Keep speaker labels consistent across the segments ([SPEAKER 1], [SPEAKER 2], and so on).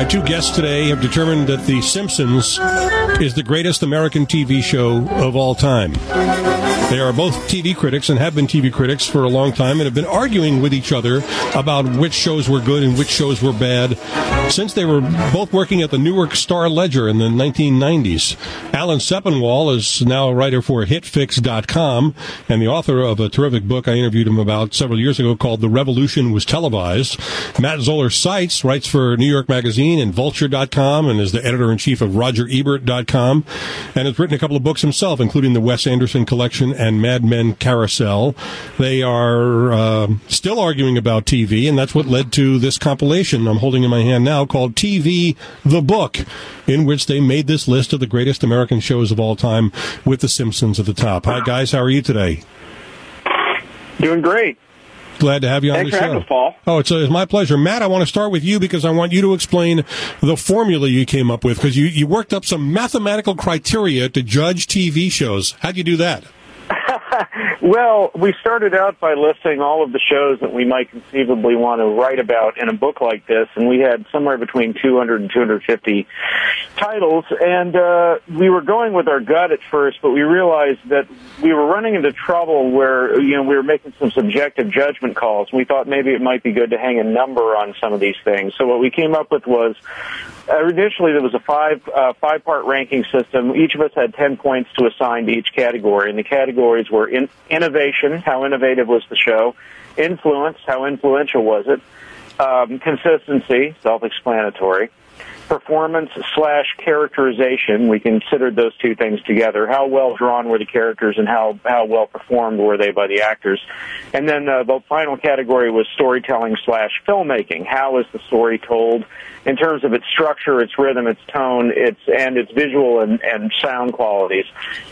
[SPEAKER 1] My two guests today have determined that The Simpsons is the greatest American TV show of all time. They are both TV critics and have been TV critics for a long time and have been arguing with each other about which shows were good and which shows were bad since they were both working at the Newark Star-Ledger in the 1990s. Alan Sepinwall is now a writer for HitFix.com and the author of a terrific book I interviewed him about several years ago called The Revolution Was Televised. Matt Zoller-Seitz writes for New York Magazine and Vulture.com and is the editor-in-chief of RogerEbert.com and has written a couple of books himself, including the Wes Anderson Collection and Mad Men Carousel. They are still arguing about TV, and that's what led to this compilation I'm holding in my hand now called TV The Book, in which they made this list of the greatest American shows of all time with The Simpsons at the top. Hi, guys. How are you today?
[SPEAKER 2] Doing great.
[SPEAKER 1] Glad to have you on
[SPEAKER 2] Thanks
[SPEAKER 1] the show.
[SPEAKER 2] for having us, Paul.
[SPEAKER 1] Oh, it's my pleasure. Matt, I want to start with you because I want you to explain the formula you came up with, because you worked up some mathematical criteria to judge TV shows. How'd you do that?
[SPEAKER 2] Well, we started out by listing all of the shows that we might conceivably want to write about in a book like this, and we had somewhere between 200 and 250 titles, and we were going with our gut at first, but we realized that we were running into trouble where, we were making some subjective judgment calls, and we thought maybe it might be good to hang a number on some of these things. So what we came up with was, initially there was a five-part ranking system. Each of us had 10 points to assign to each category, and the categories were innovation, how innovative was the show, influence, how influential was it, consistency, self-explanatory, performance/characterization, we considered those two things together, how well drawn were the characters and how well performed were they by the actors, and then the final category was storytelling/filmmaking, how is the story told in terms of its structure, its rhythm, its tone, its visual and sound qualities.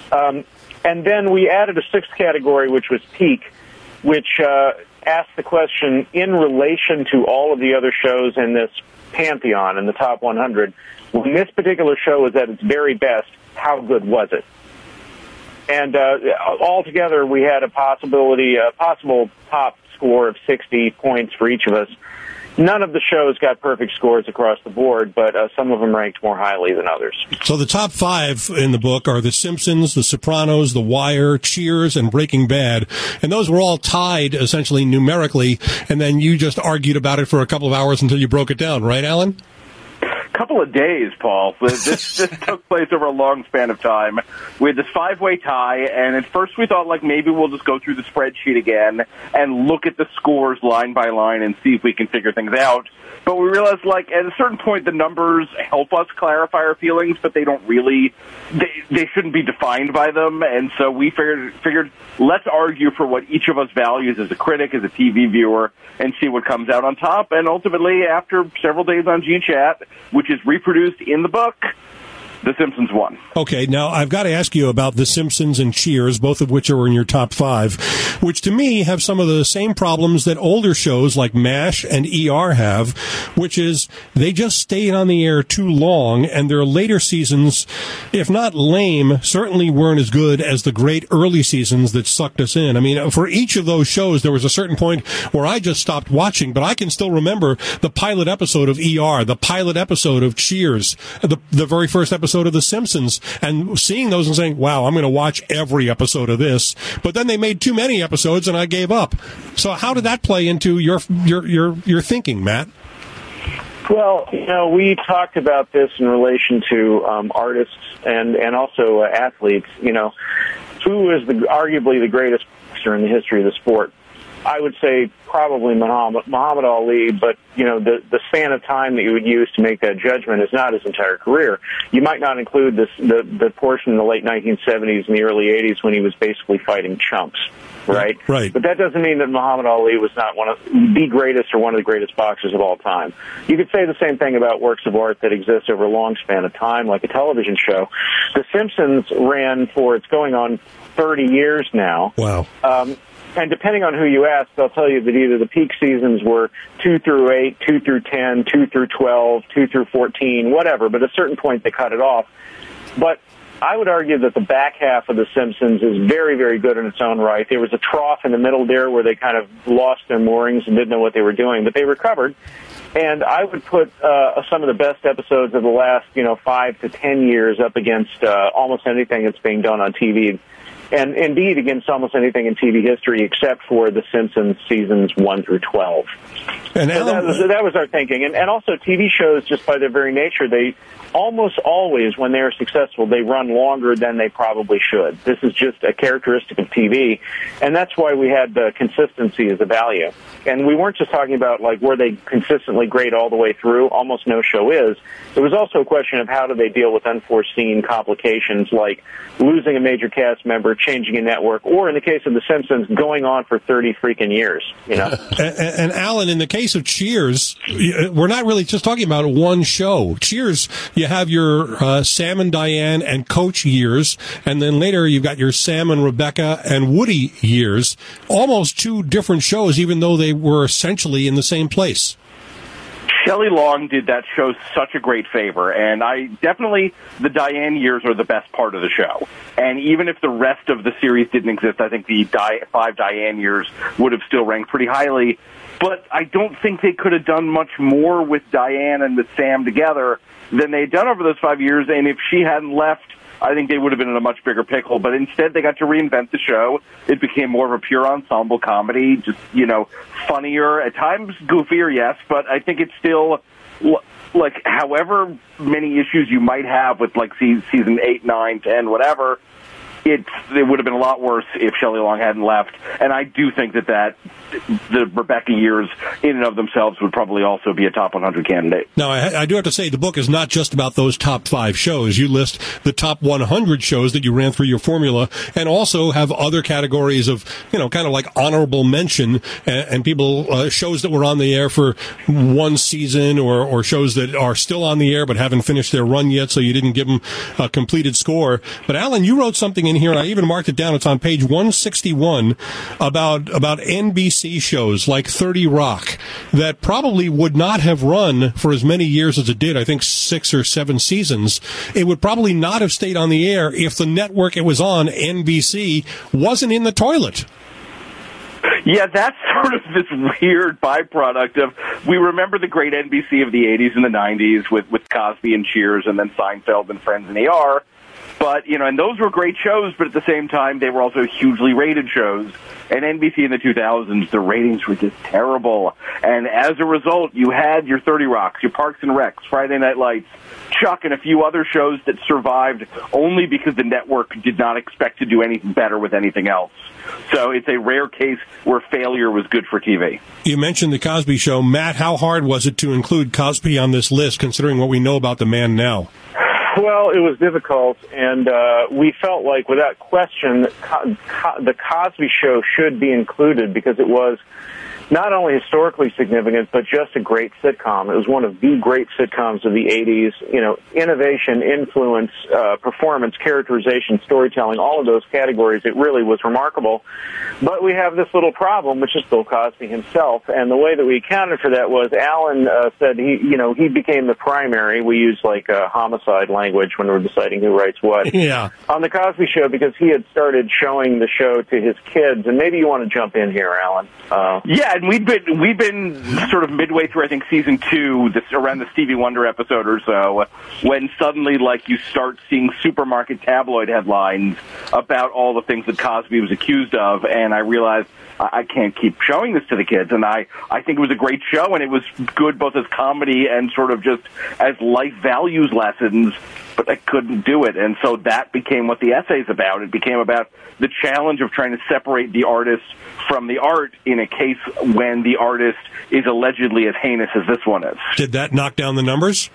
[SPEAKER 2] And then we added a sixth category, which was peak, which asked the question, in relation to all of the other shows in this pantheon, in the top 100, when this particular show was at its very best, how good was it? And altogether, we had a possible top score of 60 points for each of us. None of the shows got perfect scores across the board, but some of them ranked more highly than others.
[SPEAKER 1] So the top five in the book are The Simpsons, The Sopranos, The Wire, Cheers, and Breaking Bad. And those were all tied, essentially, numerically, and then you just argued about it for a couple of hours until you broke it down, right, Alan?
[SPEAKER 3] Couple of days, Paul. This took place over a long span of time. We had this five-way tie, and at first we thought, maybe we'll just go through the spreadsheet again and look at the scores line by line and see if we can figure things out. But we realized, at a certain point, the numbers help us clarify our feelings, but they don't really, they shouldn't be defined by them. And so we figured, let's argue for what each of us values as a critic, as a TV viewer, and see what comes out on top. And ultimately, after several days on GChat, which is reproduced in the book, The Simpsons won.
[SPEAKER 1] Okay, now I've got to ask you about The Simpsons and Cheers, both of which are in your top five, which to me have some of the same problems that older shows like MASH and ER have, which is they just stayed on the air too long, and their later seasons, if not lame, certainly weren't as good as the great early seasons that sucked us in. I mean, for each of those shows, there was a certain point where I just stopped watching, but I can still remember the pilot episode of ER, the pilot episode of Cheers, the very first episode of The Simpsons, and seeing those and saying, wow, I'm going to watch every episode of this. But then they made too many episodes and I gave up. So how did that play into your thinking, Matt?
[SPEAKER 2] Well, we talked about this in relation to artists and also athletes. Who is arguably the greatest boxer in the history of the sport? I would say probably Muhammad Ali, but the span of time that you would use to make that judgment is not his entire career. You might not include the portion in the late 1970s and the early 80s when he was basically fighting chumps, right?
[SPEAKER 1] Right.
[SPEAKER 2] But that doesn't mean that Muhammad Ali was not one of the greatest or one of the greatest boxers of all time. You could say the same thing about works of art that exist over a long span of time, like a television show. The Simpsons ran for, it's going on 30 years now.
[SPEAKER 1] Wow.
[SPEAKER 2] And depending on who you ask, they'll tell you that either the peak seasons were 2 through 8, 2 through 10, 2 through 12, 2 through 14, whatever. But at a certain point, they cut it off. But I would argue that the back half of The Simpsons is very, very good in its own right. There was a trough in the middle there where they kind of lost their moorings and didn't know what they were doing, but they recovered. And I would put some of the best episodes of the last, 5 to 10 years up against almost anything that's being done on TV. And indeed against almost anything in TV history except for The Simpsons seasons 1 through 12. And so that was our thinking. And also TV shows, just by their very nature, they almost always, when they're successful, they run longer than they probably should. This is just a characteristic of TV, and that's why we had consistency as a value. And we weren't just talking about, were they consistently great all the way through? Almost no show is. There was also a question of how do they deal with unforeseen complications like losing a major cast member, changing a network, or in the case of The Simpsons, going on for 30 freaking years,
[SPEAKER 1] And Alan, in the case of Cheers, we're not really just talking about one show. Cheers, you have your Sam and Diane and Coach years, and then later you've got your Sam and Rebecca and Woody years. Almost two different shows, even though they were essentially in the same place.
[SPEAKER 3] Shelley Long did that show such a great favor, and the Diane years are the best part of the show. And even if the rest of the series didn't exist, I think the 5 Diane years would have still ranked pretty highly. But I don't think they could have done much more with Diane and with Sam together than they had done over those 5 years, and if she hadn't left, I think they would have been in a much bigger pickle. But instead, they got to reinvent the show. It became more of a pure ensemble comedy, just, funnier, at times goofier, yes, but I think it's still, however many issues you might have with, season 8, 9, 10, whatever, it would have been a lot worse if Shelley Long hadn't left. And I do think that the Rebecca years in and of themselves would probably also be a top 100 candidate.
[SPEAKER 1] Now, I do have to say the book is not just about those top 5 shows. You list the top 100 shows that you ran through your formula and also have other categories of, kind of like honorable mention and people, shows that were on the air for one season or shows that are still on the air but haven't finished their run yet, so you didn't give them a completed score. But Alan, you wrote something in here, and I even marked it down. It's on page 161 about NBC shows like 30 Rock that probably would not have run for as many years as it did. I think 6 or 7 seasons. It would probably not have stayed on the air if the network it was on, NBC, wasn't in the toilet.
[SPEAKER 3] Yeah, that's sort of this weird byproduct of, we remember the great NBC of the 80s and the 90s with Cosby and Cheers and then Seinfeld and Friends and ER. But, and those were great shows, but at the same time, they were also hugely rated shows. And NBC in the 2000s, the ratings were just terrible. And as a result, you had your 30 Rocks, your Parks and Recs, Friday Night Lights, Chuck, and a few other shows that survived only because the network did not expect to do anything better with anything else. So it's a rare case where failure was good for TV.
[SPEAKER 1] You mentioned the Cosby Show. Matt, how hard was it to include Cosby on this list, considering what we know about the man now?
[SPEAKER 2] Well, it was difficult, and we felt like, without question, the Cosby Show should be included because it was not only historically significant, but just a great sitcom. It was one of the great sitcoms of the 80s. Innovation, influence, performance, characterization, storytelling, all of those categories, it really was remarkable. But we have this little problem, which is Bill Cosby himself, and the way that we accounted for that was Alan said he became the primary. We use homicide language when we're deciding who writes what.
[SPEAKER 1] Yeah.
[SPEAKER 2] On the Cosby Show, because he had started showing the show to his kids, and maybe you want to jump in here, Alan.
[SPEAKER 3] Yeah, and we've been sort of midway through, I think, season 2, around the Stevie Wonder episode or so, when suddenly, you start seeing supermarket tabloid headlines about all the things that Cosby was accused of, and I realized I can't keep showing this to the kids, and I think it was a great show, and it was good both as comedy and sort of just as life values lessons, but I couldn't do it, and so that became what the essay's about. It became about the challenge of trying to separate the artist from the art in a case when the artist is allegedly as heinous as this one is.
[SPEAKER 1] Did that knock down the numbers?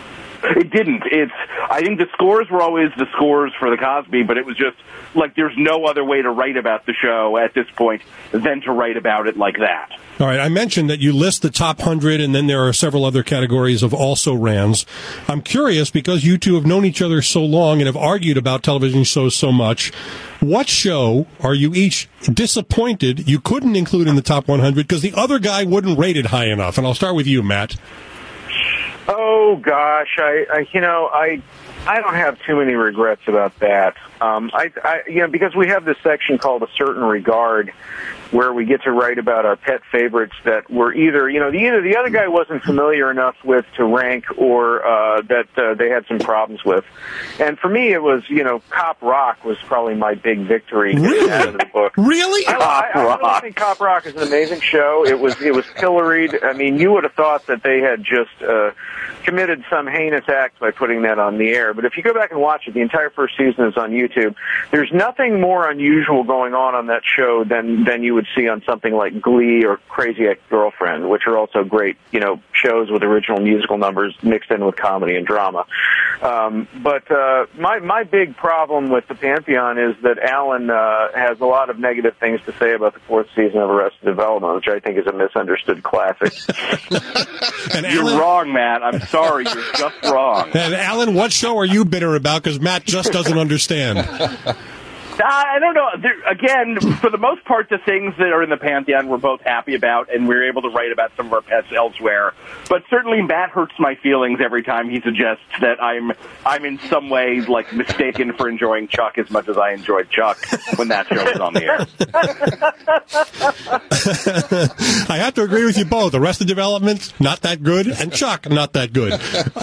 [SPEAKER 3] It didn't. I think the scores were always the scores for the Cosby, but it was just there's no other way to write about the show at this point than to write about it like that.
[SPEAKER 1] All right, I mentioned that you list the top 100, and then there are several other categories of also-rans. I'm curious, because you two have known each other so long and have argued about television shows so much, what show are you each disappointed you couldn't include in the top 100 because the other guy wouldn't rate it high enough? And I'll start with you, Matt.
[SPEAKER 2] Oh gosh, I I don't have too many regrets about that. Because we have this section called A Certain Regard, where we get to write about our pet favorites that were either the other guy wasn't familiar enough with to rank, or that they had some problems with. And for me, it was, Cop Rock was probably my big victory.
[SPEAKER 1] Really?
[SPEAKER 2] Out of the book.
[SPEAKER 1] Really?
[SPEAKER 2] I really think Cop Rock is an amazing show. It was pilloried. I mean, you would have thought that they had just committed some heinous act by putting that on the air. But if you go back and watch it, the entire first season is on YouTube. There's nothing more unusual going on that show than you would see on something like Glee or Crazy Ex-Girlfriend, which are also great, shows with original musical numbers mixed in with comedy and drama. But my big problem with the Pantheon is that Alan has a lot of negative things to say about the fourth season of Arrested Development, which I think is a misunderstood classic.
[SPEAKER 1] And
[SPEAKER 3] You're wrong, Matt. I'm sorry. You're just wrong.
[SPEAKER 1] And Alan, what show are you bitter about? Because Matt just doesn't understand.
[SPEAKER 3] I don't know. Again, for the most part, the things that are in the Pantheon we're both happy about, and we're able to write about some of our pets elsewhere. But certainly Matt hurts my feelings every time he suggests that I'm in some way mistaken for enjoying Chuck as much as I enjoyed Chuck when that show was on the air.
[SPEAKER 1] I have to agree with you both. Arrested Development, not that good, and Chuck, not that good.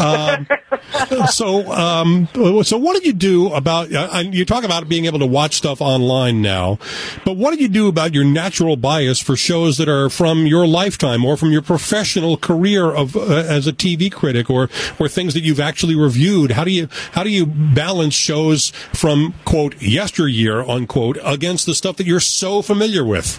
[SPEAKER 1] So what did you do about? You talk about being able to watch stuff online now, but what did you do about your natural bias for shows that are from your lifetime or from your professional career of as a TV critic, or things that you've actually reviewed? How do you balance shows from quote yesteryear unquote against the stuff that you're so familiar with?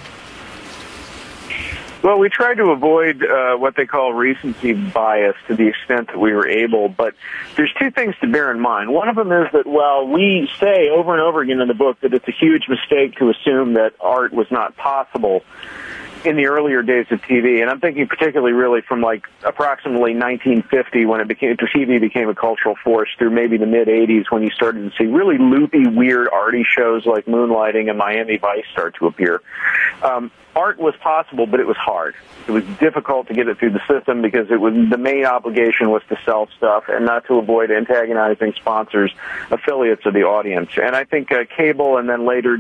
[SPEAKER 2] Well, we tried to avoid what they call recency bias to the extent that we were able, but there's two things to bear in mind. One of them is that while we say over and over again in the book that it's a huge mistake to assume that art was not possible in the earlier days of TV, and I'm thinking particularly really from approximately 1950 when TV became a cultural force, through maybe the mid-'80s when you started to see really loopy, weird, arty shows like Moonlighting and Miami Vice start to appear. Art was possible, but it was hard. It was difficult to get it through the system because the main obligation was to sell stuff and not to avoid antagonizing sponsors, affiliates of the audience. And I think cable and then later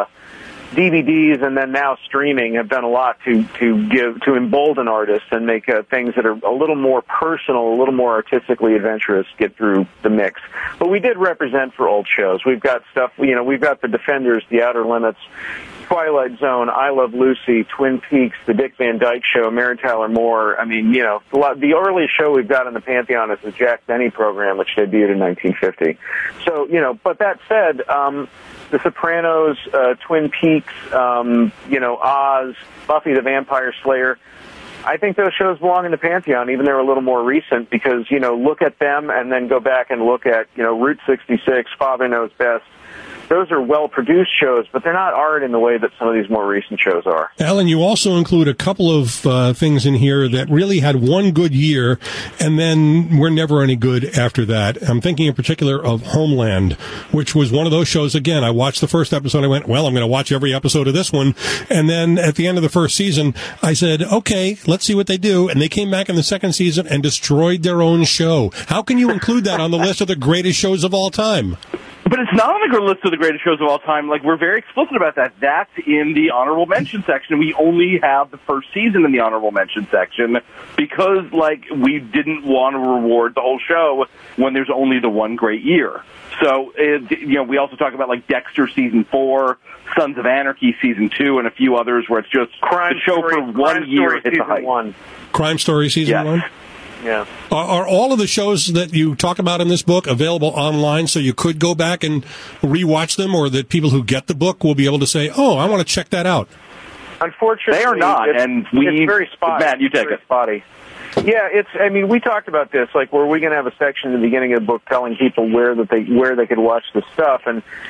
[SPEAKER 2] DVDs and then now streaming have done a lot to embolden artists and make things that are a little more personal, a little more artistically adventurous get through the mix. But we did represent for old shows. We've got stuff, we've got The Defenders, The Outer Limits, Twilight Zone, I Love Lucy, Twin Peaks, The Dick Van Dyke Show, Mary Tyler Moore. I mean, the earliest show we've got in the Pantheon is the Jack Benny program, which debuted in 1950. So, but that said, The Sopranos, Twin Peaks, Oz, Buffy the Vampire Slayer, I think those shows belong in the Pantheon, even they're a little more recent, because, look at them and then go back and look at, Route 66, Father Knows Best. Those are well-produced shows, but they're not art in the way that some of these more recent shows are.
[SPEAKER 1] Alan, you also include a couple of things in here that really had one good year, and then were never any good after that. I'm thinking in particular of Homeland, which was one of those shows, again, I watched the first episode, I went, well, I'm going to watch every episode of this one, and then at the end of the first season, I said, okay, let's see what they do, and they came back in the second season and destroyed their own show. How can you include that on the list of the greatest shows of all time?
[SPEAKER 3] But it's not on the list of the greatest shows of all time. We're very explicit about that. That's in the honorable mention section. We only have the first season in the honorable mention section because, we didn't want to reward the whole show when there's only the one great year. So, we also talk about, Dexter Season 4, Sons of Anarchy Season 2, and a few others where it's just the show for 1 year hit the height.
[SPEAKER 1] Crime Story Season 1?
[SPEAKER 2] Yeah.
[SPEAKER 1] Are all of the shows that you talk about in this book available online so you could go back and rewatch them, or that people who get the book will be able to say, oh, I want to check that out?
[SPEAKER 2] Unfortunately,
[SPEAKER 3] they are not,
[SPEAKER 2] it's very spotty.
[SPEAKER 3] Matt, you take it.
[SPEAKER 2] Spotty. Yeah, we talked about this, were we going to have a section in the beginning of the book telling people where they could watch the stuff, and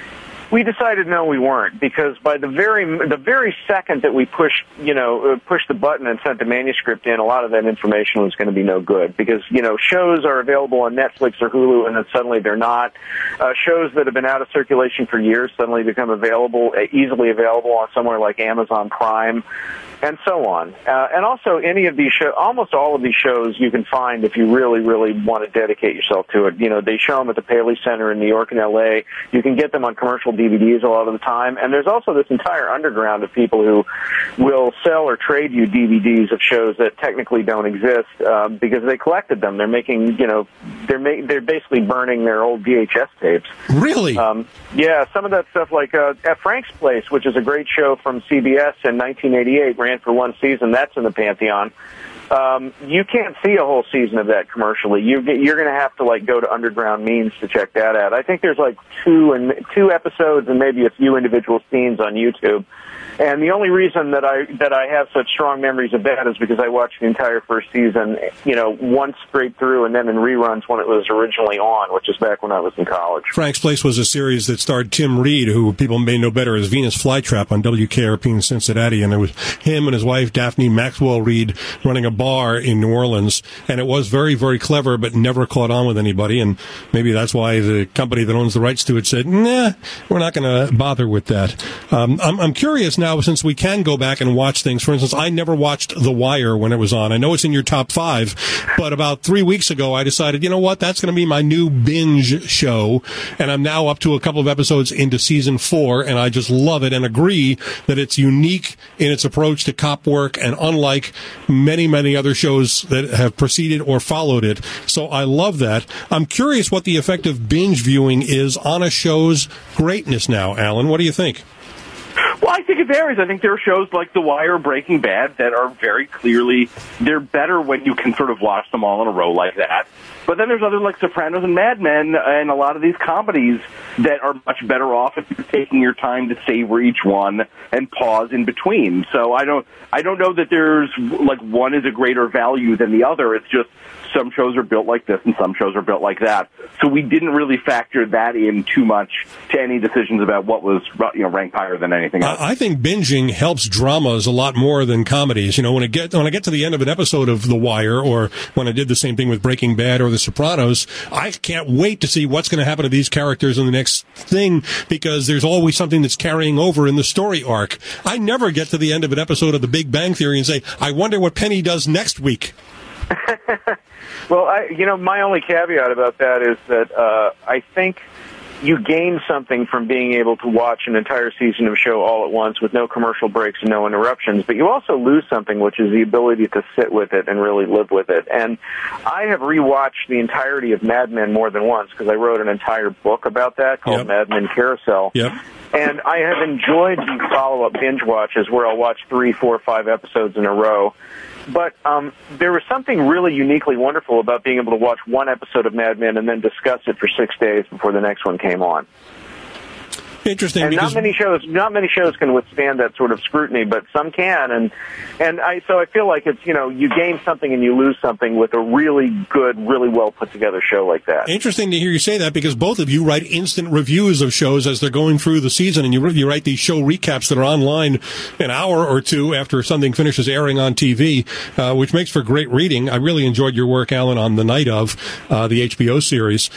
[SPEAKER 2] We decided no, we weren't, because by the very second that we pushed the button and sent the manuscript in, a lot of that information was going to be no good, because shows are available on Netflix or Hulu, and then suddenly they're not. Shows that have been out of circulation for years suddenly become easily available on somewhere like Amazon Prime, and so on. And also, any of these shows, almost all of these shows, you can find if you really, really want to dedicate yourself to it. They show them at the Paley Center in New York and L.A. You can get them on commercial DVDs a lot of the time. And there's also this entire underground of people who will sell or trade you DVDs of shows that technically don't exist because they collected them. They're making, they're basically burning their old VHS tapes.
[SPEAKER 1] Really?
[SPEAKER 2] Yeah, some of that stuff, like at Frank's Place, which is a great show from CBS in 1988, ran for one season. That's in the Pantheon. You can't see a whole season of that commercially. You're going to have to go to underground means to check that out. I think there's two episodes and maybe a few individual scenes on YouTube. And the only reason that I have such strong memories of that is because I watched the entire first season, once straight through, and then in reruns when it was originally on, which is back when I was in college.
[SPEAKER 1] Frank's Place was a series that starred Tim Reed, who people may know better as Venus Flytrap on WKRP in Cincinnati, and it was him and his wife Daphne Maxwell Reed running a bar in New Orleans, and it was very, very clever, but never caught on with anybody, and maybe that's why the company that owns the rights to it said, nah, we're not going to bother with that. I'm curious now, since we can go back and watch things. For instance, I never watched The Wire when it was on. I know it's in your top 5, but about 3 weeks ago, I decided, you know what, that's going to be my new binge show, and I'm now up to a couple of episodes into season 4, and I just love it and agree that it's unique in its approach to cop work and unlike many, many other shows that have preceded or followed it. So I love that. I'm curious what the effect of binge viewing is on a show's greatness now, Alan. What do you think?
[SPEAKER 3] Well, I think it varies. I think there are shows like The Wire, Breaking Bad that are very clearly, they're better when you can sort of watch them all in a row like that. But then there's others like Sopranos and Mad Men and a lot of these comedies that are much better off if you're taking your time to savor each one and pause in between. So I don't know that there's one is a greater value than the other. It's just some shows are built like this and some shows are built like that. So we didn't really factor that in too much to any decisions about what was ranked higher than anything else.
[SPEAKER 1] I think binging helps dramas a lot more than comedies. When I get to the end of an episode of The Wire, or when I did the same thing with Breaking Bad or The Sopranos, I can't wait to see what's going to happen to these characters in the next thing, because there's always something that's carrying over in the story arc. I never get to the end of an episode of The Big Bang Theory and say, I wonder what Penny does next week.
[SPEAKER 2] Well, my only caveat about that is that I think you gain something from being able to watch an entire season of a show all at once with no commercial breaks and no interruptions, but you also lose something, which is the ability to sit with it and really live with it. And I have rewatched the entirety of Mad Men more than once because I wrote an entire book about that called Mad Men Carousel.
[SPEAKER 1] Yep.
[SPEAKER 2] And I have enjoyed these follow-up binge watches where I'll watch 3, 4, 5 episodes in a row. But there was something really uniquely wonderful about being able to watch one episode of Mad Men and then discuss it for 6 days before the next one came on.
[SPEAKER 1] Interesting,
[SPEAKER 2] and
[SPEAKER 1] because
[SPEAKER 2] not many shows can withstand that sort of scrutiny, but some can, so I feel like it's you gain something and you lose something with a really good, really well put together show like that.
[SPEAKER 1] Interesting to hear you say that, because both of you write instant reviews of shows as they're going through the season, and you write these show recaps that are online an hour or two after something finishes airing on TV, which makes for great reading. I really enjoyed your work, Alan, on The Night Of, the HBO series,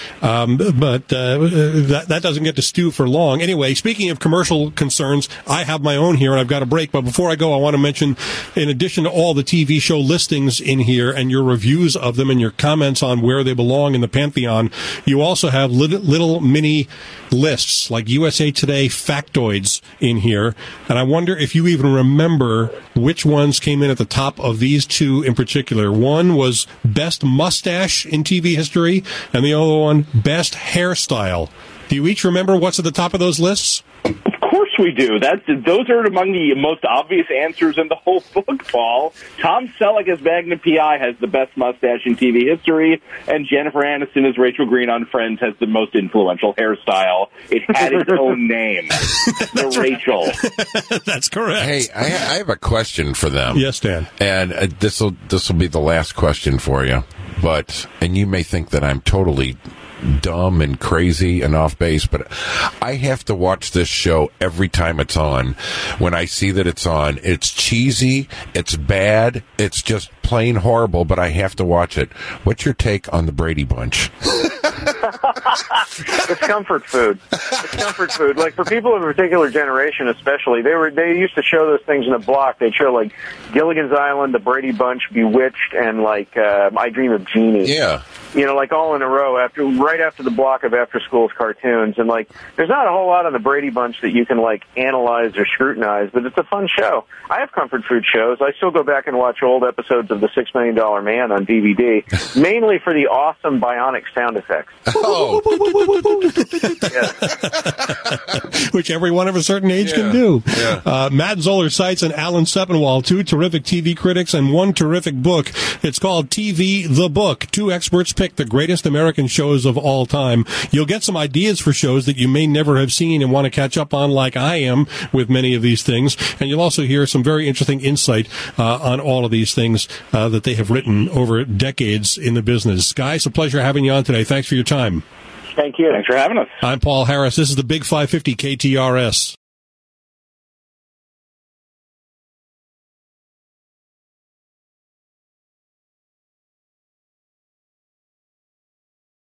[SPEAKER 1] but that doesn't get to stew for long. Anyway, speaking of commercial concerns, I have my own here, and I've got a break. But before I go, I want to mention, in addition to all the TV show listings in here and your reviews of them and your comments on where they belong in the Pantheon, you also have little mini lists like USA Today factoids in here. And I wonder if you even remember which ones came in at the top of these two in particular. One was Best Mustache in TV History, and the other one, Best Hairstyle. Do you each remember what's at the top of those lists?
[SPEAKER 3] Of course we do. Those are among the most obvious answers in the whole book, Paul. Tom Selleck as Magnum P.I. has the best mustache in TV history, and Jennifer Aniston as Rachel Green on Friends has the most influential hairstyle. It had its own name, the Rachel.
[SPEAKER 1] That's correct.
[SPEAKER 4] Hey, I have a question for them.
[SPEAKER 1] Yes, Dan.
[SPEAKER 4] And this will be the last question for you. And you may think that I'm totally dumb and crazy and off base, but I have to watch this show every time it's on. When I see that it's on, it's cheesy, it's bad, it's just plain horrible, but I have to watch it. What's your take on the Brady Bunch?
[SPEAKER 2] It's comfort food. It's comfort food. Like, for people of a particular generation especially, they used to show those things in a block. They'd show, like, Gilligan's Island, The Brady Bunch, Bewitched, and, like, I Dream of Jeannie.
[SPEAKER 4] Yeah.
[SPEAKER 2] You know, like, all in a row right after the block of after-school cartoons. And, like, there's not a whole lot on the Brady Bunch that you can, like, analyze or scrutinize, but it's a fun show. I have comfort food shows. I still go back and watch old episodes of The $6 Million Man on DVD, mainly for the awesome bionic sound effects.
[SPEAKER 4] Oh.
[SPEAKER 1] Which every one of a certain age can do.
[SPEAKER 4] Yeah.
[SPEAKER 1] Matt Zoller Seitz and Alan Sepinwall, two terrific TV critics and one terrific book. It's called TV The Book. Two experts pick the greatest American shows of all time. You'll get some ideas for shows that you may never have seen and want to catch up on, like I am with many of these things. And you'll also hear some very interesting insight on all of these things that they have written over decades in the business. Guy, it's a pleasure having you on today. Thanks for your time.
[SPEAKER 2] Thank you.
[SPEAKER 3] Thanks for having us.
[SPEAKER 1] I'm Paul Harris. This is the Big 550 KTRS.